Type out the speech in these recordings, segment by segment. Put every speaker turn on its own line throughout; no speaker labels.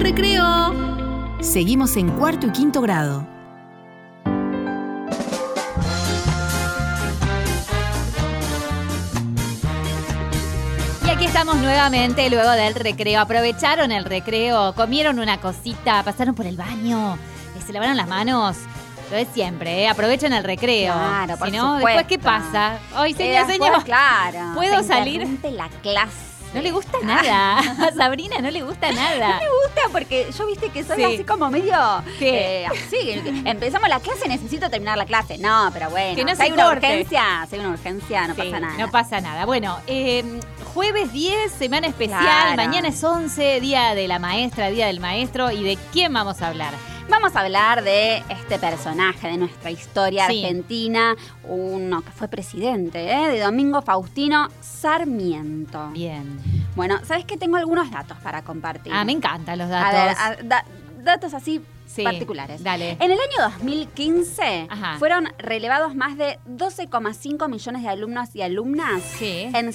del recreo.
Seguimos en cuarto y quinto grado.
Y aquí estamos nuevamente luego del recreo. ¿Aprovecharon el recreo? ¿Comieron una cosita? ¿Pasaron por el baño? ¿Se lavaron las manos? Lo de siempre, ¿eh? Aprovechen el recreo.
Claro, por
si no,
supuesto.
después, ¿qué pasa? Ay, señor.
Claro.
¿Puedo
se
salir?
interrumpe la clase.
No le gusta nada. A Sabrina no le gusta nada.
No me gusta porque yo viste que soy
Sí.
así como medio...
¿Qué?
así, empezamos la clase, necesito terminar la clase. No, pero bueno.
Que no
si
se
hay una
corte.
urgencia, no
Sí,
pasa nada.
No pasa nada. Bueno, jueves 10, semana especial.
Claro.
Mañana es 11, día de la maestra, día del maestro. ¿Y de quién vamos a hablar?
Vamos a hablar de este personaje de nuestra historia
Sí.
argentina, uno que fue presidente, de Domingo Faustino Sarmiento.
Bien.
Bueno, ¿sabes qué? Tengo algunos datos para compartir.
Me encantan los
A
datos.
ver, datos así
Sí,
particulares.
dale.
En el año 2015
Ajá.
fueron relevados más de 12,5 millones de alumnos y alumnas
Sí.
en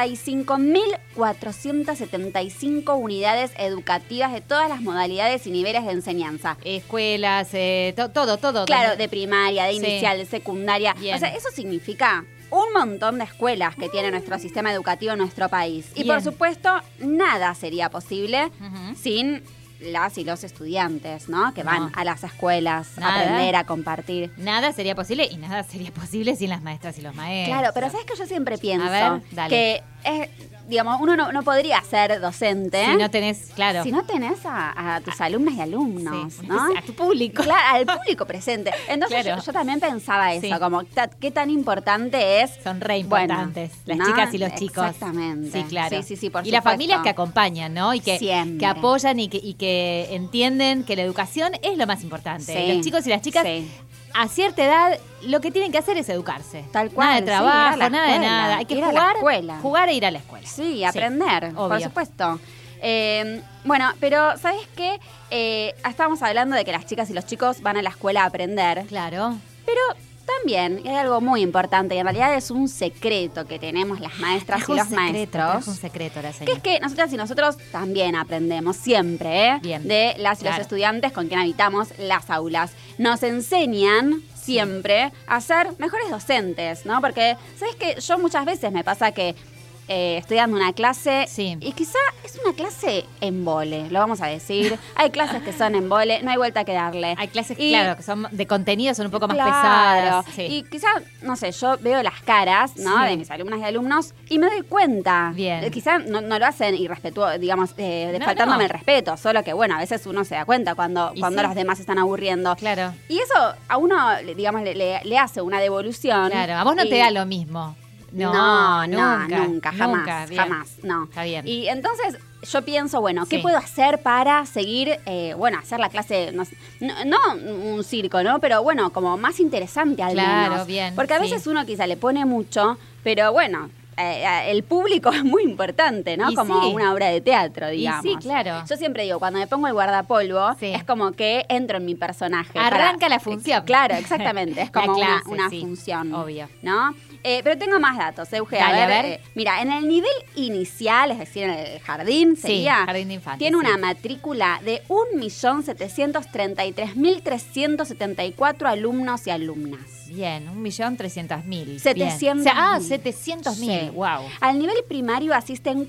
65.475 unidades educativas de todas las modalidades y niveles de enseñanza.
Escuelas, todo.
Claro, de primaria, de
Sí.
inicial, de secundaria.
Bien.
O sea, eso significa un montón de escuelas que tiene nuestro sistema educativo en nuestro país. Y
Bien.
por supuesto, nada sería posible
Ujú.
sin las y los estudiantes, ¿no? Que van
No.
a las escuelas
Nada.
a aprender, a compartir.
Nada sería posible y nada sería posible sin las maestras y los maestros.
Claro, pero ¿sabes que yo siempre pienso?
A ver, dale.
Que es, digamos, uno no podría ser docente
Si no tenés, claro.
si no tenés a tus alumnas y alumnos,
Sí.
¿no?
A tu público.
Claro, al público presente. Entonces
Claro.
yo también pensaba eso,
Sí.
como qué tan importante es.
Son re importantes, las
¿no?
chicas y los chicos.
Exactamente.
Sí, claro.
Sí, por
y las
supuesto.
familias que acompañan, ¿no? Y que
Siempre.
apoyan y que entienden que la educación es lo más importante.
Sí.
Los chicos y las chicas,
Sí.
a cierta edad, lo que tienen que hacer es educarse.
Tal cual,
Nada de
sí,
trabajo,
ir a la
nada de
escuela,
nada. Hay que
ir a la
jugar,
escuela.
jugar e ir a la escuela.
Sí, aprender, por
obvio.
supuesto. Bueno, pero ¿sabes qué? Estábamos hablando de que las chicas y los chicos van a la escuela a aprender,
Claro.
pero también hay algo muy importante y en realidad es un secreto que tenemos las maestras
Trajo
y
un
los
secreto, trajo un
maestros.
secreto la
Que
señora.
es que nosotras y nosotros también aprendemos siempre,
Bien.
de las y los
Claro.
estudiantes con quien habitamos las aulas. Nos enseñan siempre a ser mejores docentes, ¿no? Porque, ¿sabes qué? Yo muchas veces me pasa que estoy dando una clase
Sí.
y quizá es una clase en vole, lo vamos a decir. Hay clases que son en vole, no hay vuelta que darle.
Hay clases,
Y-
claro, que son de contenido, son un poco más
Claro.
pesadas. Sí.
Y quizá, no sé, yo veo las caras, ¿no?
Sí.
De mis alumnas y alumnos y me doy cuenta.
Bien.
Quizá no lo hacen irrespetuoso, digamos,
No,
faltándome
no.
el respeto, solo que, bueno, a veces uno se da cuenta cuando
Y
los
sí.
demás se están aburriendo.
Claro.
Y eso a uno, digamos, le hace una devolución.
Claro, a vos no
y-
te da lo mismo.
No,
nunca,
jamás,
bien.
jamás, no.
Está bien.
Y entonces yo pienso, bueno, ¿qué
Sí.
puedo hacer para seguir, hacer la clase, no un circo, ¿no? Pero bueno, como más interesante al
Claro,
menos.
bien,
Porque a
sí.
veces uno quizá le pone mucho, pero bueno, el público es muy importante, ¿no?
Y
Como
sí.
una obra de teatro,
Y
digamos.
sí, claro.
Yo siempre digo, cuando me pongo el guardapolvo,
Sí.
es como que entro en mi personaje.
Arranca la función.
Claro, exactamente. Es
La
como
clase,
una
sí,
función.
obvio.
¿No? Pero tengo más datos, Euge.
Dale, a
a ver.
ver.
Mira, en el nivel inicial, es decir, en el jardín,
Sí,
sería,
jardín de infantes,
tiene
sí.
una matrícula de 1.733.374 alumnos y alumnas.
Bien, 1.300.000.
700.000.
Bien. 700.000.
Sí.
Wow.
Al nivel primario asisten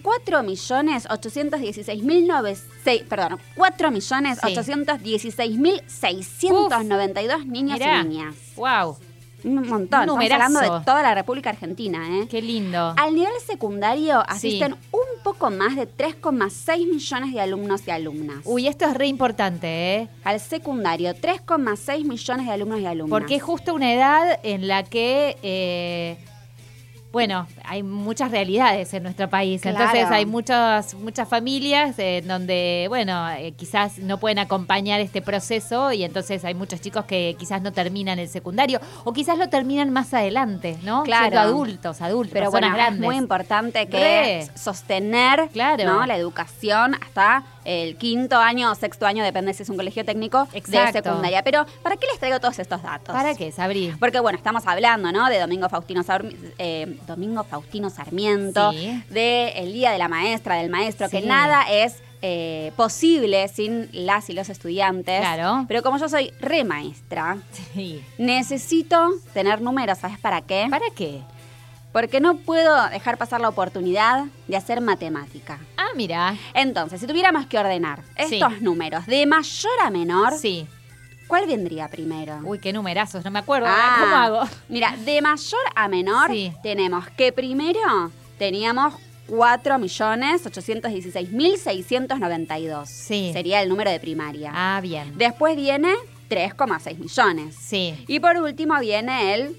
4.816.692 niños
Mirá.
y niñas.
Wow.
Un montón. Estamos
Numerazo.
hablando de toda la República Argentina, ¿eh?
Qué lindo.
Al nivel secundario asisten
Sí.
un poco más de 3,6 millones de alumnos y alumnas.
Uy, esto es re importante, ¿eh?
Al secundario, 3,6 millones de alumnos y alumnas.
Porque es justo una edad en la que, bueno, hay muchas realidades en nuestro país.
Claro.
Entonces hay muchas familias en donde, bueno, quizás no pueden acompañar este proceso y entonces hay muchos chicos que quizás no terminan el secundario o quizás lo terminan más adelante, ¿no?
Claro.
Siendo adultos,
Pero
personas
bueno,
grandes.
es muy importante que
Re.
sostener,
Claro.
¿no? La educación hasta el quinto año o sexto año, depende si es un colegio técnico, de
Exacto.
secundaria. Pero, ¿para qué les traigo todos estos datos?
¿Para qué, Sabri?
Porque, bueno, estamos hablando, ¿no? De Domingo Faustino Sarmiento,
Sí.
de el Día de la Maestra, del Maestro, que
Sí.
nada es posible sin las y los estudiantes.
Claro.
Pero como yo soy re maestra,
Sí.
necesito tener números. ¿Sabes para qué?
¿Para qué?
Porque no puedo dejar pasar la oportunidad de hacer matemática.
Ah, mira.
Entonces, si tuviéramos que ordenar
Sí.
estos números de mayor a menor,
Sí.
¿cuál vendría primero?
Uy, qué numerazos, no me acuerdo.
Ah,
¿Cómo hago?
Mira, de mayor a menor
Sí.
tenemos que primero teníamos 4.816.692.
Sí.
Sería el número de primaria.
Ah, bien.
Después viene 3,6 millones.
Sí.
Y por último viene el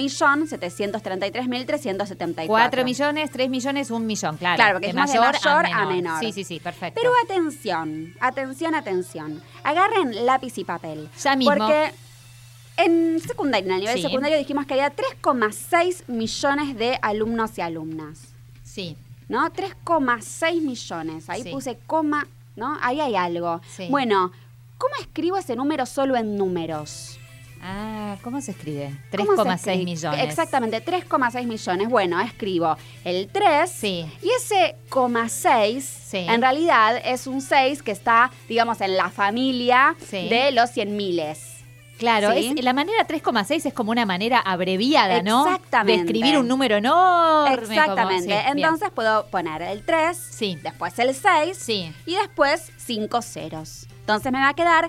1.733.374.
4 millones, 3 millones, 1 millón, claro.
Claro, porque es de mayor a menor.
Sí, sí, sí, perfecto.
Pero atención, atención, atención. Agarren lápiz y papel.
Ya mismo.
Porque en secundaria, en el nivel
Sí.
secundario dijimos que había 3,6 millones de alumnos y alumnas.
Sí.
¿No? 3,6 millones. Ahí
Sí.
puse coma, ¿no? Ahí hay algo.
Sí.
Bueno, ¿cómo escribo ese número solo en números?
Ah, ¿cómo se escribe?
¿Cómo se
3,6
escribe?
millones.
Exactamente, 3,6 millones. Bueno, escribo el 3
Sí.
y ese coma 6
Sí.
en realidad es un 6 que está, digamos, en la familia
Sí.
de los 100 miles.
Claro,
Sí.
la manera 3,6 es como una manera abreviada, ¿no?
Exactamente.
De escribir un número enorme.
Exactamente.
Como, sí, bien.
Entonces puedo poner el 3,
Sí.
después el 6
Sí.
y después 5 ceros. Entonces me va a quedar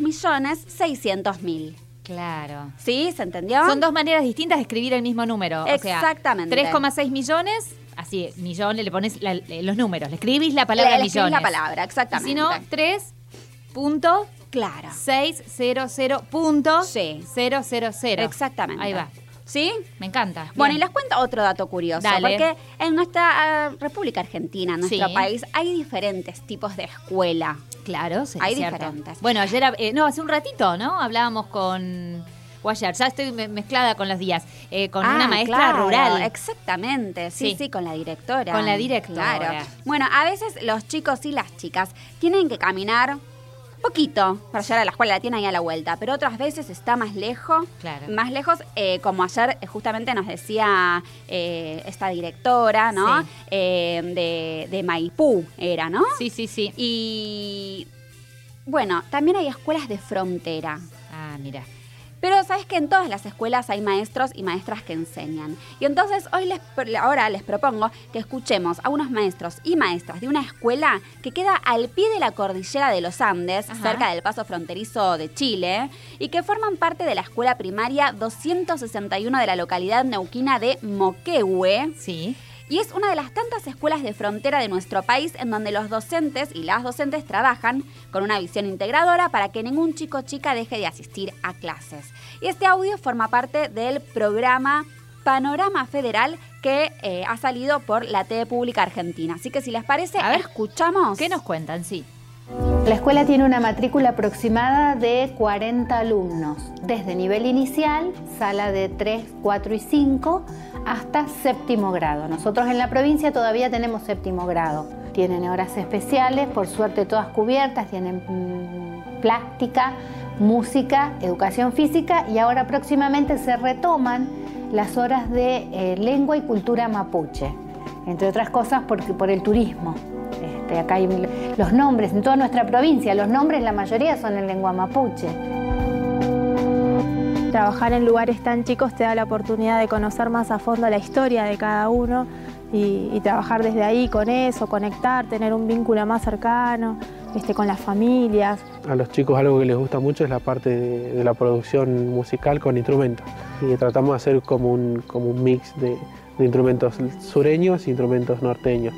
3.600.000.
Claro.
¿Sí? ¿Se entendió?
Son dos maneras distintas de escribir el mismo número.
Exactamente.
O sea, 3,6 millones, así, millón, le pones los números, le escribís la palabra
Le escribís
millones.
la palabra, exactamente.
Y si no, 3.600.
Claro.
Punto
Sí.
000.
Exactamente.
Ahí va.
¿Sí?
Me encanta.
Bueno, y
Bien.
les cuento otro dato curioso.
Dale.
Porque en nuestra República Argentina, en nuestro
Sí.
país, hay diferentes tipos de escuela.
Claro, sí,
Hay
cierto.
diferentes.
Bueno, ayer, hace un ratito, ¿no? Hablábamos con... O ayer, ya estoy mezclada con los días. Con una maestra
claro,
rural.
Exactamente, sí,
Sí.
sí, con la directora.
Con la directora.
Claro. Bueno, a veces los chicos y las chicas tienen que caminar poquito para llegar a la escuela, la tienen ahí a la vuelta, pero otras veces está más lejos.
Claro.
Más lejos, como ayer justamente nos decía esta directora, ¿no?
Sí.
De Maipú era, ¿no?
Sí, sí, sí.
Y bueno, también hay escuelas de frontera.
Ah, mira.
Pero sabes que en todas las escuelas hay maestros y maestras que enseñan. Y entonces ahora les propongo que escuchemos a unos maestros y maestras de una escuela que queda al pie de la cordillera de los Andes,
Ajá.
cerca del paso fronterizo de Chile, y que forman parte de la escuela primaria 261 de la localidad neuquina de Moquehue.
Sí.
Y es una de las tantas escuelas de frontera de nuestro país en donde los docentes y las docentes trabajan con una visión integradora para que ningún chico o chica deje de asistir a clases. Y este audio forma parte del programa Panorama Federal que ha salido por la TV Pública Argentina. Así que si les parece,
A ver,
escuchamos.
¿Qué nos cuentan? Sí.
La escuela tiene una matrícula aproximada de 40 alumnos, desde nivel inicial, sala de 3, 4 y 5, hasta séptimo grado. Nosotros en la provincia todavía tenemos séptimo grado. Tienen horas especiales, por suerte todas cubiertas, tienen plástica, música, educación física y ahora próximamente se retoman las horas de lengua y cultura mapuche, entre otras cosas por el turismo. Acá hay los nombres, en toda nuestra provincia, los nombres la mayoría son en lengua mapuche.
Trabajar en lugares tan chicos te da la oportunidad de conocer más a fondo la historia de cada uno y trabajar desde ahí con eso, conectar, tener un vínculo más cercano con las familias.
A los chicos algo que les gusta mucho es la parte de la producción musical con instrumentos. Y tratamos de hacer como un mix de instrumentos sureños e instrumentos norteños.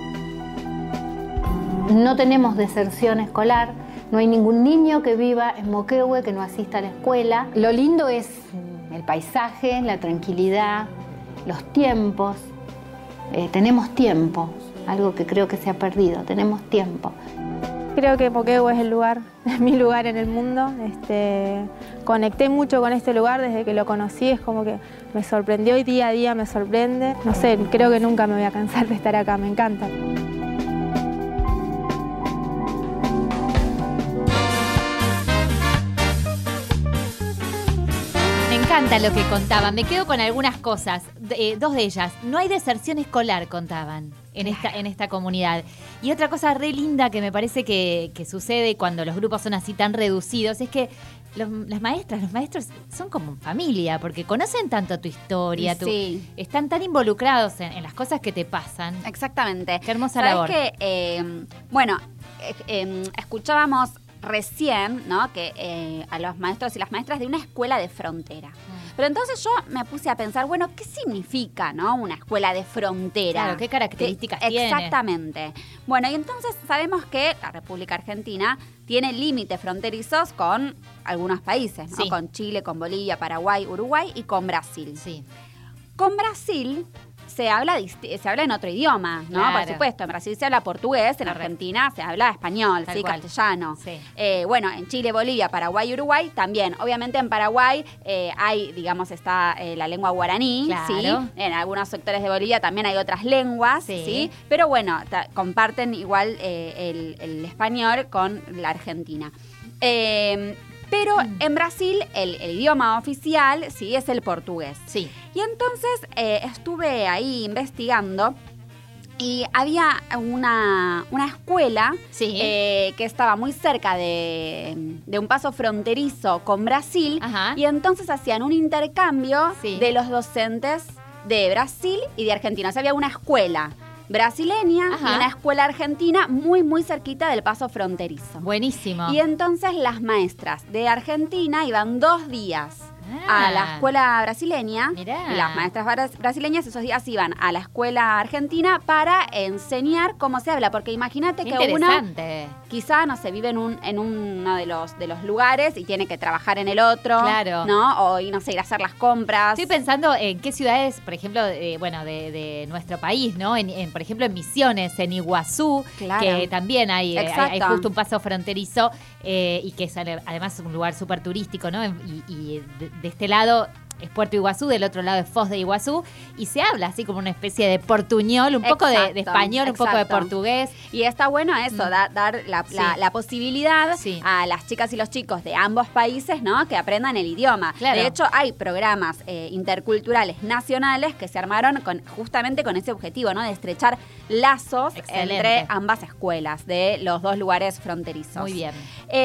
No tenemos deserción escolar, no hay ningún niño que viva en Moquehue que no asista a la escuela. Lo lindo es el paisaje, la tranquilidad, los tiempos. Tenemos tiempo, algo que creo que se ha perdido, tenemos tiempo.
Creo que Moquehue es mi lugar en el mundo. Conecté mucho con este lugar desde que lo conocí, es como que me sorprendió y día a día me sorprende. No sé, creo que nunca me voy a cansar de estar acá, me encanta.
Me encanta lo que contaban. Me quedo con algunas cosas. Dos de ellas. No hay deserción escolar, contaban, en esta comunidad. Y otra cosa re linda que me parece que sucede cuando los grupos son así tan reducidos es que las maestras, los maestros son como familia, porque conocen tanto tu historia,
Sí.
Están tan involucrados en las cosas que te pasan.
Exactamente.
Qué hermosa
¿Sabés
labor.
que, escuchábamos recién, ¿no? Que a los maestros y las maestras de una escuela de frontera. Pero entonces yo me puse a pensar, bueno, ¿qué significa, no, una escuela de frontera?
Claro, ¿qué características tiene?
Exactamente. Bueno, y entonces sabemos que la República Argentina tiene límites fronterizos con algunos países, ¿no?
Sí.
Con Chile, con Bolivia, Paraguay, Uruguay y con Brasil.
Sí.
Con Brasil se habla en otro idioma, ¿no?
Claro.
Por supuesto, en Brasil se habla portugués, en Argentina se habla español,
Tal
sí,
cual.
castellano.
Sí.
Bueno, en Chile, Bolivia, Paraguay y Uruguay también. Obviamente en Paraguay hay, digamos, está la lengua guaraní,
Claro.
¿sí? En algunos sectores de Bolivia también hay otras lenguas,
Sí.
¿sí? Pero bueno, comparten igual el español con la Argentina. Pero en Brasil el idioma oficial sí es el portugués.
Sí.
Y entonces estuve ahí investigando y había una escuela
Sí.
que estaba muy cerca de un paso fronterizo con Brasil.
Ajá.
Y entonces hacían un intercambio
Sí.
de los docentes de Brasil y de Argentina. O sea, había una escuela brasileña
Ajá.
y una escuela argentina muy, muy cerquita del paso fronterizo.
Buenísimo.
Y entonces las maestras de Argentina iban 2 días
Ah.
a la escuela brasileña.
Mirá.
Y las maestras brasileñas esos días iban a la escuela argentina para enseñar cómo se habla. Porque imagínate
Qué
que uno
interesante.
quizá, no sé, vive en uno de los lugares y tiene que trabajar en el otro.
Claro.
¿No? O, y no sé, ir a hacer las compras.
Estoy pensando en qué ciudades, por ejemplo, de nuestro país, ¿no? Por ejemplo, en Misiones, en Iguazú,
Claro.
que también hay
Exacto.
justo un paso fronterizo y que es además un lugar súper turístico, ¿no? Y de este lado es Puerto Iguazú, del otro lado es Foz de Iguazú, y se habla así como una especie de portuñol, un poco de
Exacto,
español, un poco de
exacto.
portugués.
Y está bueno eso, dar
Sí.
la posibilidad
Sí.
a las chicas y los chicos de ambos países, ¿no? Que aprendan el idioma.
Claro.
De hecho, hay programas interculturales nacionales que se armaron justamente con ese objetivo, ¿no? De estrechar lazos
Excelente.
entre ambas escuelas de los dos lugares fronterizos.
Muy bien.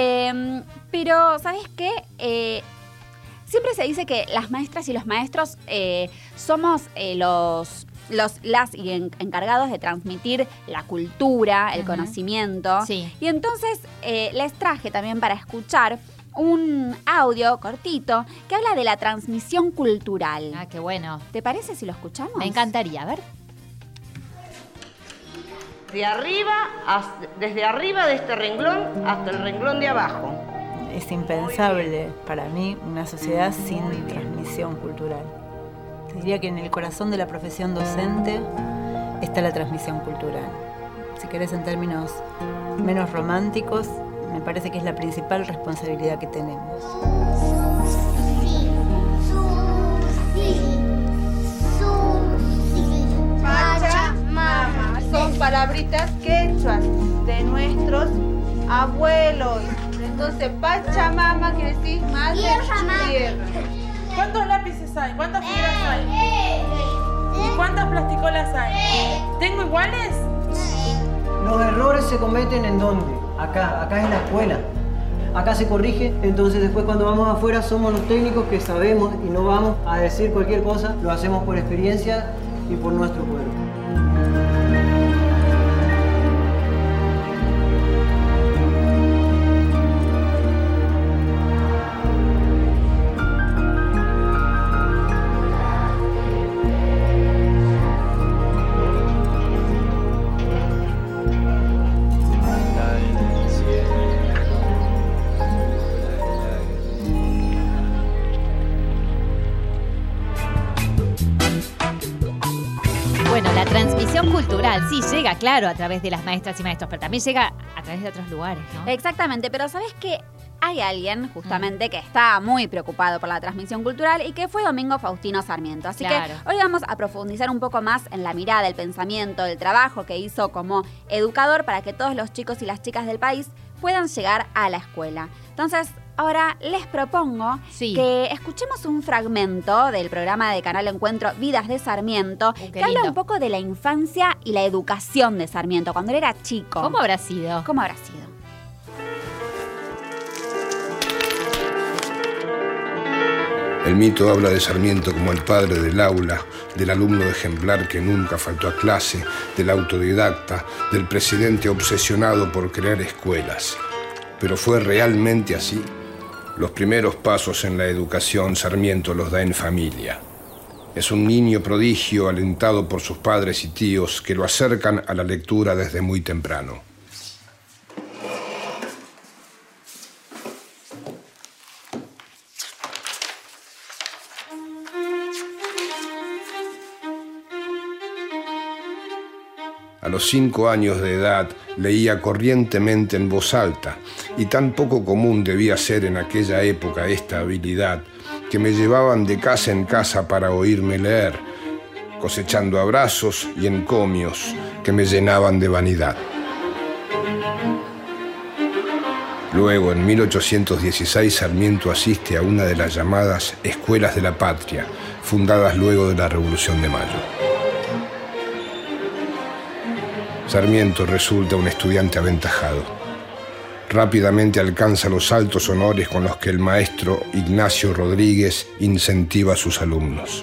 Pero, ¿sabes qué? Siempre se dice que las maestras y los maestros somos las encargados de transmitir la cultura, el
Ujú.
conocimiento.
Sí.
Y entonces les traje también para escuchar un audio cortito que habla de la transmisión cultural.
Ah, qué bueno.
¿Te parece si lo escuchamos?
Me encantaría. A ver.
Desde arriba de este renglón hasta el renglón de abajo.
Es impensable para mí una sociedad sin transmisión cultural. Te diría que en el corazón de la profesión docente está la transmisión cultural. Si querés en términos menos románticos, me parece que es la principal responsabilidad que tenemos.
Pachamama. Son palabritas quechuas de nuestros abuelos. Entonces, Pachamama quiere decir madre tierra.
¿Cuántos lápices hay? ¿Cuántas figuras hay? ¿Y cuántas plasticolas hay? ¿Tengo iguales?
Los errores se cometen ¿en dónde? Acá en la escuela. Acá se corrige, entonces después cuando vamos afuera somos los técnicos que sabemos y no vamos a decir cualquier cosa, lo hacemos por experiencia y por nuestro pueblo.
Bueno, la transmisión cultural sí llega, claro, a través de las maestras y maestros, pero también llega a través de otros lugares, ¿no?
Exactamente, pero ¿sabes qué? Hay alguien justamente que está muy preocupado por la transmisión cultural y que fue Domingo Faustino Sarmiento. Así
Claro.
que hoy vamos a profundizar un poco más en la mirada, el pensamiento, el trabajo que hizo como educador para que todos los chicos y las chicas del país puedan llegar a la escuela. Entonces, Ahora les propongo que escuchemos un fragmento del programa de Canal Encuentro Vidas de Sarmiento, que habla un poco de la infancia y la educación de Sarmiento, cuando él era chico.
¿Cómo habrá sido?
¿Cómo habrá sido?
El mito habla de Sarmiento como el padre del aula, del alumno ejemplar que nunca faltó a clase, del autodidacta, del presidente obsesionado por crear escuelas. ¿Pero fue realmente así? Los primeros pasos en la educación Sarmiento los da en familia. Es un niño prodigio alentado por sus padres y tíos que lo acercan a la lectura desde muy temprano. A los 5 años de edad leía corrientemente en voz alta, y tan poco común debía ser en aquella época esta habilidad, que me llevaban de casa en casa para oírme leer, cosechando abrazos y encomios que me llenaban de vanidad. Luego, en 1816, Sarmiento asiste a una de las llamadas Escuelas de la Patria, fundadas luego de la Revolución de Mayo. Sarmiento resulta un estudiante aventajado. Rápidamente alcanza los altos honores con los que el maestro Ignacio Rodríguez incentiva a sus alumnos.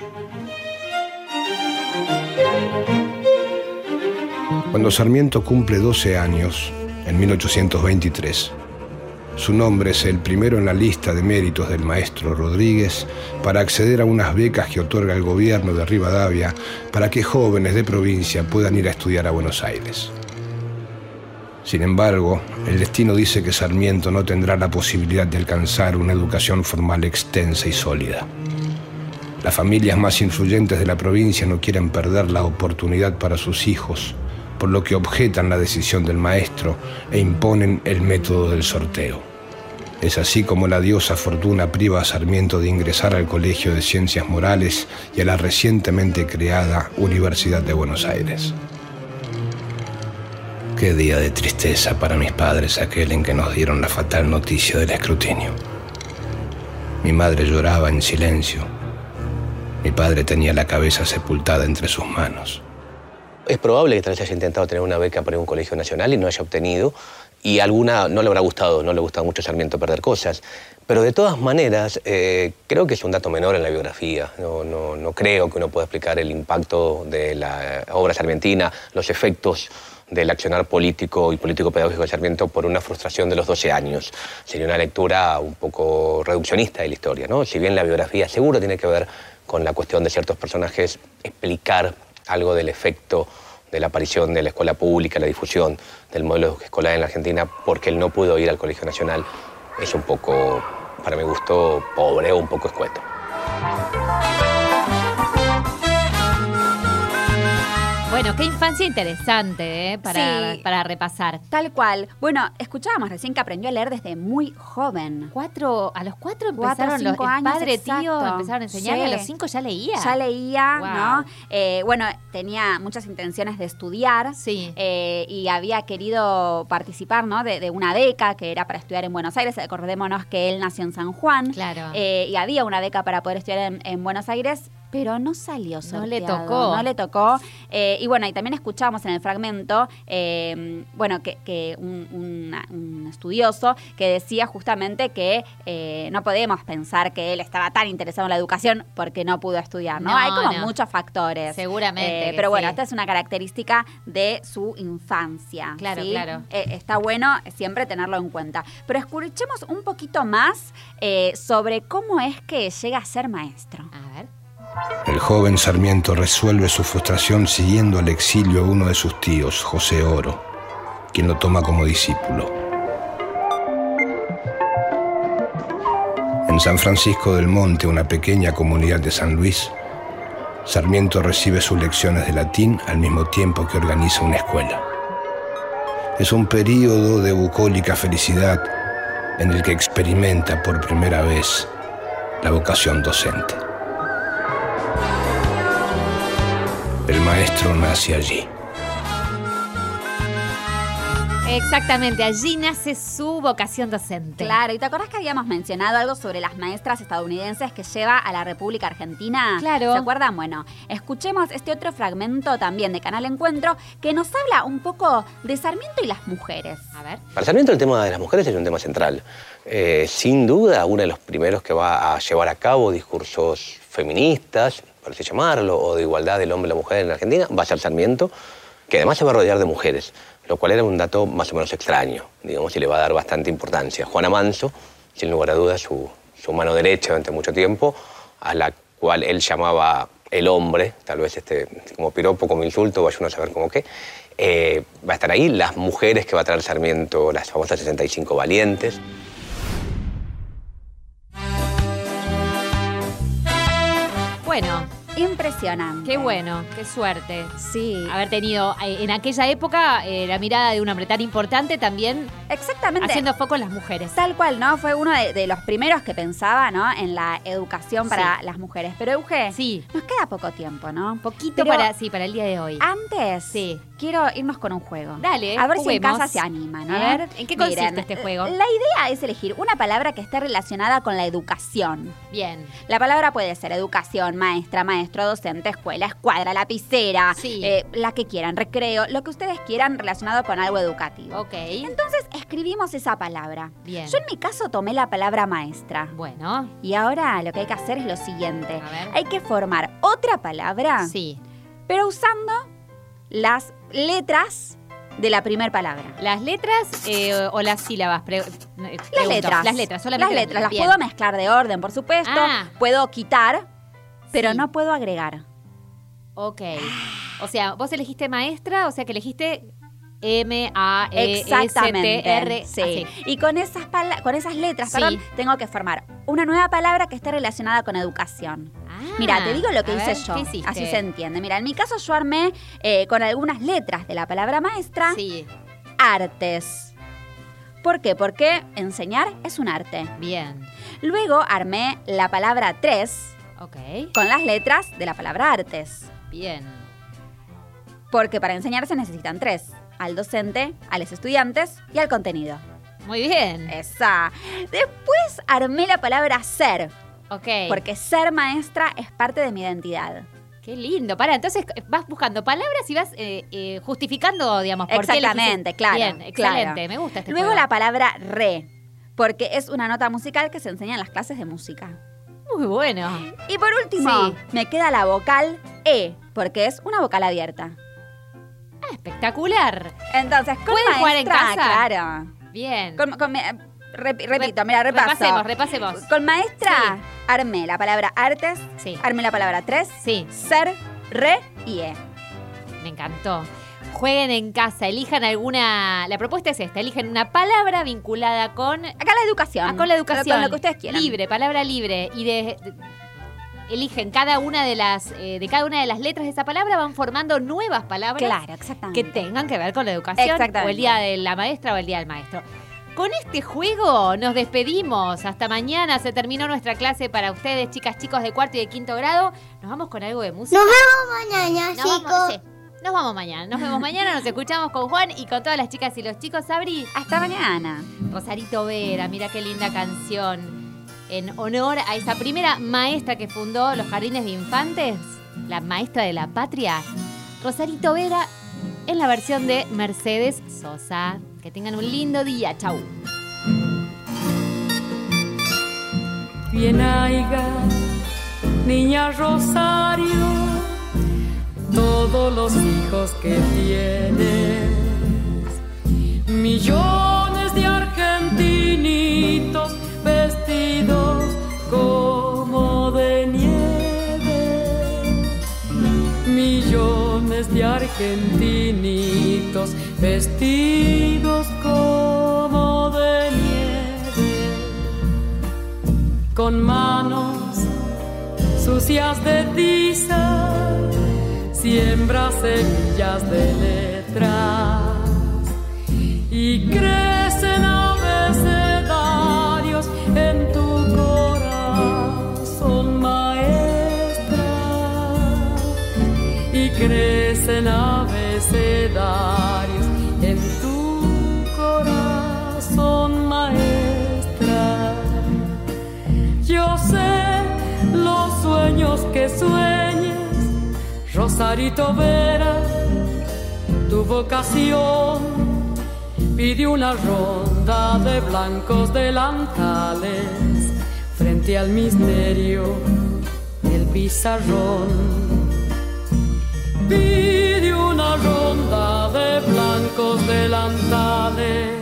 Cuando Sarmiento cumple 12 años, en 1823, su nombre es el primero en la lista de méritos del maestro Rodríguez para acceder a unas becas que otorga el gobierno de Rivadavia para que jóvenes de provincia puedan ir a estudiar a Buenos Aires. Sin embargo, el destino dice que Sarmiento no tendrá la posibilidad de alcanzar una educación formal extensa y sólida. Las familias más influyentes de la provincia no quieren perder la oportunidad para sus hijos, por lo que objetan la decisión del maestro e imponen el método del sorteo. Es así como la diosa Fortuna priva a Sarmiento de ingresar al Colegio de Ciencias Morales y a la recientemente creada Universidad de Buenos Aires. Qué día de tristeza para mis padres aquel en que nos dieron la fatal noticia del escrutinio. Mi madre lloraba en silencio. Mi padre tenía la cabeza sepultada entre sus manos.
Es probable que tal vez haya intentado tener una beca para un colegio nacional y no haya obtenido, y alguna no le habrá gustado, no le gustaba mucho a Sarmiento perder cosas. Pero de todas maneras, creo que es un dato menor en la biografía. No creo que uno pueda explicar el impacto de la obra sarmientina, los efectos del accionar político y político-pedagógico de Sarmiento por una frustración de los 12 años. Sería una lectura un poco reduccionista de la historia, ¿no? Si bien la biografía seguro tiene que ver con la cuestión de ciertos personajes, explicar algo del efecto de la aparición de la escuela pública, la difusión del modelo escolar en la Argentina, porque él no pudo ir al Colegio Nacional, es un poco, para mi gusto, pobre o un poco escueto.
Bueno, qué infancia interesante, para repasar.
Tal cual. Bueno, escuchábamos recién que aprendió a leer desde muy joven.
A los 4 empezaron los padre, tío, empezaron a enseñarle, sí. A los 5 ya leía.
Ya leía,
wow.
¿No? Bueno, tenía muchas intenciones de estudiar.
Sí.
Y había querido participar, ¿no? De una beca que era para estudiar en Buenos Aires. Recordémonos que él nació en San Juan.
Claro.
Y había una beca para poder estudiar en Buenos Aires, pero no salió sorteado.
No le tocó.
Y bueno, y también escuchábamos en el fragmento, que un estudioso que decía justamente que no podemos pensar que él estaba tan interesado en la educación porque no pudo estudiar, ¿no? Hay como muchos factores.
Seguramente.
Pero bueno,
sí.
Esta es una característica de su infancia.
Claro,
¿sí?
claro.
Está bueno siempre tenerlo en cuenta. Pero escuchemos un poquito más sobre cómo es que llega a ser maestro.
A ver.
El joven Sarmiento resuelve su frustración siguiendo al exilio a uno de sus tíos, José Oro, quien lo toma como discípulo. En San Francisco del Monte, una pequeña comunidad de San Luis, Sarmiento recibe sus lecciones de latín al mismo tiempo que organiza una escuela. Es un período de bucólica felicidad en el que experimenta por primera vez la vocación docente. El maestro nace allí.
Exactamente, allí nace su vocación docente.
Claro, ¿y te acordás que habíamos mencionado algo sobre las maestras estadounidenses que lleva a la República Argentina?
Claro.
¿Se acuerdan? Bueno, escuchemos este otro fragmento también de Canal Encuentro que nos habla un poco de Sarmiento y las mujeres.
A ver.
Para Sarmiento el tema de las mujeres es un tema central. Sin duda, uno de los primeros que va a llevar a cabo discursos feministas, por así llamarlo, o de igualdad del hombre y la mujer en Argentina, va a ser Sarmiento, que además se va a rodear de mujeres, lo cual era un dato más o menos extraño, digamos, y le va a dar bastante importancia. Juana Manso, sin lugar a dudas, su mano derecha durante mucho tiempo, a la cual él llamaba el hombre, tal vez como piropo, como insulto, vaya uno a saber cómo qué, va a estar ahí. Las mujeres que va a traer Sarmiento, las famosas 65 valientes.
Bueno,
impresionante.
Qué bueno, qué suerte.
Sí.
Haber tenido en aquella época la mirada de un hombre tan importante también.
Exactamente.
Haciendo foco en las mujeres.
Tal cual, ¿no? Fue uno de los primeros que pensaba, ¿no? En la educación para las mujeres. Pero, Euge, nos queda poco tiempo, ¿no?
Poquito para el día de hoy.
Antes, quiero irnos con un juego.
Dale,
a ver
juguemos.
si en casa se animan, ¿eh?
A ver, ¿en qué consiste este juego?
La idea es elegir una palabra que esté relacionada con la educación.
Bien.
La palabra puede ser educación, maestra, maestro, docente, escuela, escuadra, lapicera, la que quieran, recreo, lo que ustedes quieran relacionado con algo educativo.
Ok.
Entonces escribimos esa palabra.
Bien.
Yo en mi caso tomé la palabra maestra.
Bueno.
Y ahora lo que hay que hacer es lo siguiente. A ver. Hay que formar otra palabra.
Sí.
Pero usando las letras de la primera palabra.
¿Las letras o las sílabas?
Las letras.
Las letras, solamente.
Las letras. Las puedo mezclar de orden, por supuesto. Puedo quitar, pero no puedo agregar.
Ok. O sea, vos elegiste maestra, o sea que elegiste M-A-E-S-T-R.
Exactamente. Sí. Y con esas letras, tengo que formar una nueva palabra que esté relacionada con educación. Mira, te digo lo que hice yo. Así se entiende. Mira, en mi caso yo armé con algunas letras de la palabra maestra. Artes. ¿Por qué? Porque enseñar es un arte.
Bien.
Luego armé la palabra 3 con las letras de la palabra artes.
Bien.
Porque para enseñar se necesitan 3. Al docente, a los estudiantes y al contenido.
Muy bien.
Esa. Después armé la palabra ser.
Ok.
Porque ser maestra es parte de mi identidad.
Qué lindo. Entonces vas buscando palabras y vas justificando, digamos, por qué
exactamente, claro.
Bien, excelente. Me gusta este
Luego
juego.
la palabra re, porque es una nota musical que se enseña en las clases de música.
Muy bueno.
Y por último, me queda la vocal E, porque es una vocal abierta.
Espectacular.
Entonces, con
¿pueden jugar en casa?
Claro.
Bien.
Repito, mira, repaso.
Repasemos.
Con maestra armé la palabra artes, armé la palabra 3, ser, re y e.
Me encantó. Jueguen en casa, elijan alguna... La propuesta es esta, eligen una palabra vinculada con...
Acá la educación.
Con la educación.
Con lo que ustedes quieran.
Libre, palabra libre. Y eligen cada una de las letras de esa palabra, van formando nuevas palabras.
Claro, exactamente.
Que tengan que ver con la educación.
Exactamente.
O el día de la maestra o el día del maestro. Con este juego nos despedimos. Hasta mañana. Se terminó nuestra clase para ustedes, chicas, chicos de cuarto y de quinto grado. Nos vamos con algo de música.
Nos vemos mañana, chicos.
Nos vamos mañana. Nos vemos mañana. Nos escuchamos con Juan y con todas las chicas y los chicos. Sabri.
Hasta mañana.
Rosarito Vera. Mira qué linda canción. En honor a esa primera maestra que fundó los jardines de infantes. La maestra de la patria. Rosarito Vera en la versión de Mercedes Sosa. Que tengan un lindo día. Chau.
Bien haiga, niña Rosario, todos los hijos que tienes, millones de argentinitos vestidos como de nieve, millones de argentinitos vestidos como de nieve, con manos sucias de tiza, siembra semillas de letras y crecen abecedarios en tu corazón, maestra, y crecen abecedarios en tu Rosarito Vera, tu vocación pide una ronda de blancos delantales frente al misterio del pizarrón. Pide una ronda de blancos delantales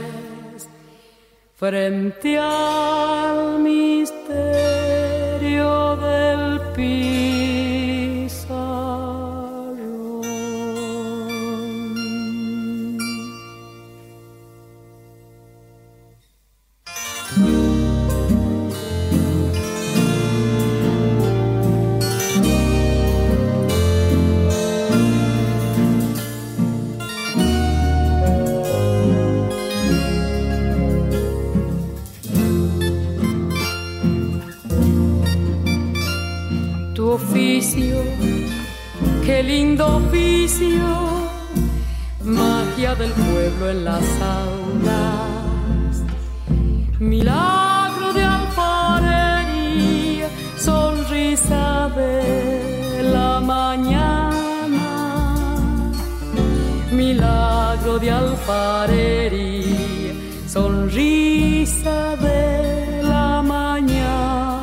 frente al misterio del pizarrón. Oficio, qué lindo oficio, magia del pueblo en las aulas, milagro de alfarería, sonrisa de la mañana, milagro de alfarería, sonrisa de la mañana.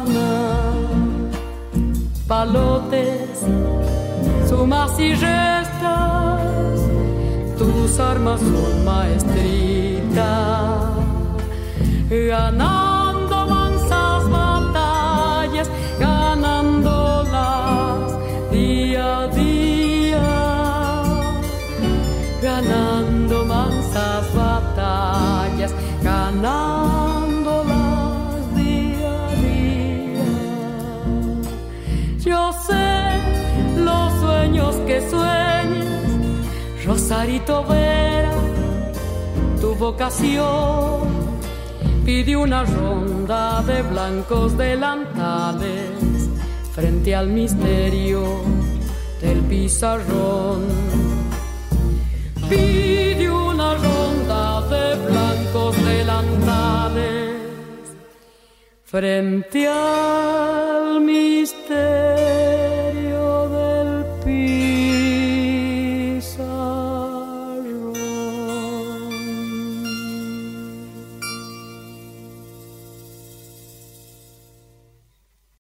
Palotes, sumas y restas, tus armas son maestritas, ganando mansas batallas, ganándolas día a día, ganando mansas batallas, ganándolas. Yo sé los sueños que sueñas, Rosarito Vera, tu vocación pide una ronda de blancos delantales frente al misterio del pizarrón. Pide una ronda de blancos delantales frente al misterio